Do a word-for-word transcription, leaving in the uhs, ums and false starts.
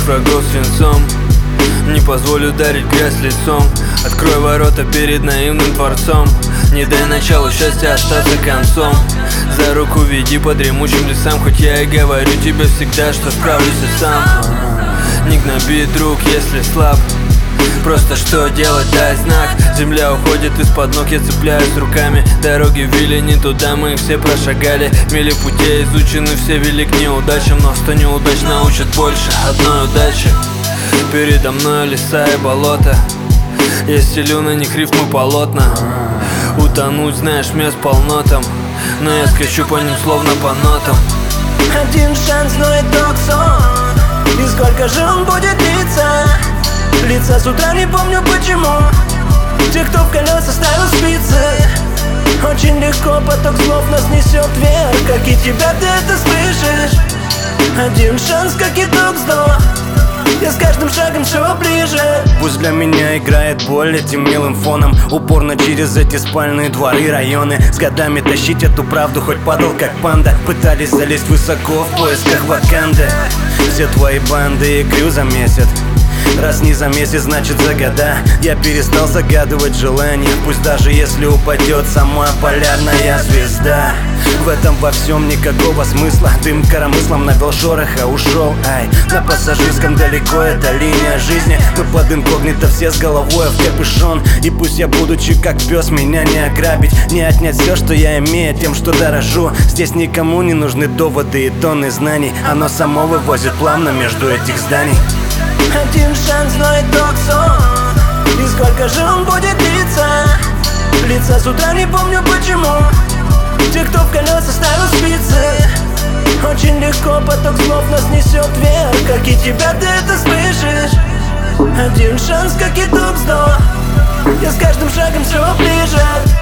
врагов свинцом. Не позволю ударить грязь лицом. Открой ворота перед наивным творцом. Не дай началу счастья остаться концом. За руку веди по дремучим лесам. Хоть я и говорю тебе всегда, что справлюсь и сам. Не гноби, друг, если слаб. Просто что делать, дай знак. Земля уходит из-под ног, я цепляюсь руками. Дороги вели не туда, мы их все прошагали. Мили путей изучены, все вели к неудачам. Но сто неудач научат больше одной удачи. Передо мной леса и болота. Я стелю на них рифмы полотна. Утонуть, знаешь, мест полно там, но я скачу по ним словно по нотам. Один шанс, но и тот сон. И сколько же он будет длиться? Лица с утра не помню почему. Те, кто в колеса ставил спицы. Очень легко поток слов нас несет вверх. Как и тебя, ты это слышишь. Один шанс, как итог сдох. Я с каждым шагом все ближе. Пусть для меня играет боль этим милым фоном. Упорно через эти спальные дворы, районы. С годами тащить эту правду, хоть падал как панда. Пытались залезть высоко в поисках ваканды. Все твои банды икрю замесят. Раз не за месяц, значит за года. Я перестал загадывать желания. Пусть даже если упадет сама полярная звезда. В этом во всем никакого смысла. Дым коромыслом навел шороха, ушел. Ай, на пассажирском далеко эта линия жизни. Мы под инкогнито все с головой в капюшон. И пусть я, будучи как пес, меня не ограбить, не отнять все, что я имею, тем, что дорожу. Здесь никому не нужны доводы и тонны знаний. Оно само вывозит плавно между этих зданий. Один шанс, но и тот сон. И сколько же он будет длиться? Лица с утра не помню почему. Те, кто в колеса ставил спицы. Очень легко поток слов нас несет вверх. Как и тебя, ты это слышишь. Один шанс, как итог сдох. Я с каждым шагом все ближе.